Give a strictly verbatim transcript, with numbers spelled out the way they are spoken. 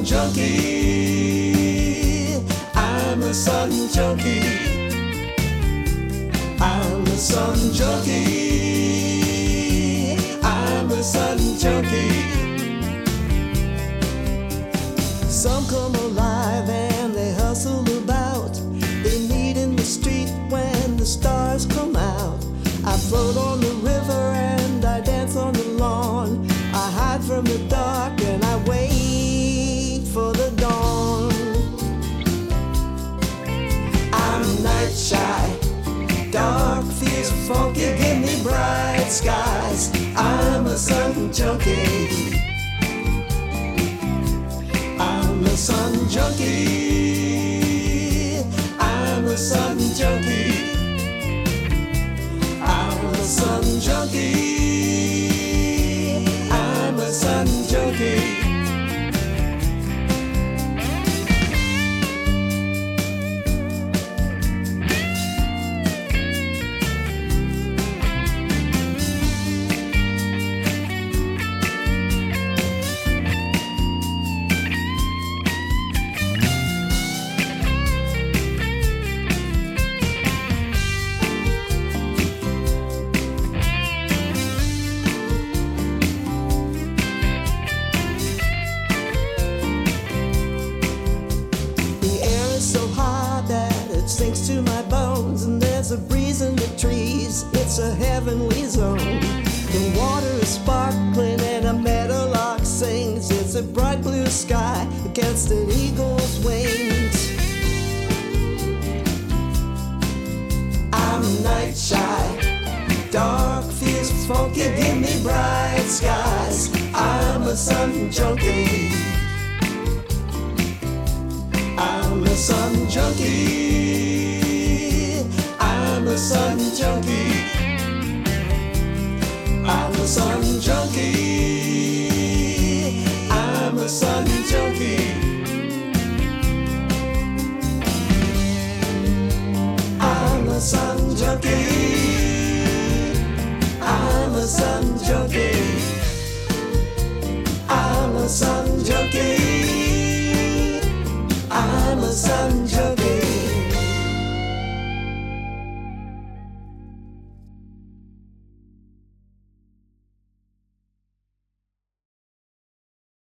junkie. I'm a sun junkie. I'm a sun junkie. I'm a sun junkie. Some come alive and they hustle about. They meet in the street when the stars come out. I float on the river and I dance on the lawn. I hide from the dark and I wait for the dawn. I'm night shy. Dark feels funky, give me bright skies. I'm a sun junkie. I'm a sun junkie. I'm a sun junkie. I'm a sun junkie. I'm a sun junkie. Sinks to my bones, and there's a breeze in the trees. It's a heavenly zone. The water is sparkling and a meadowlark sings. It's a bright blue sky against an eagle's wings. I'm night shy. Dark feels funky, give me bright skies. I'm a sun junkie. I'm a sun junkie. I'm a sun junkie. I'm a sun junkie. I'm a sun junkie. I'm a sun junkie. I'm a sun junkie. I'm a sun junkie. I'm a sun junkie.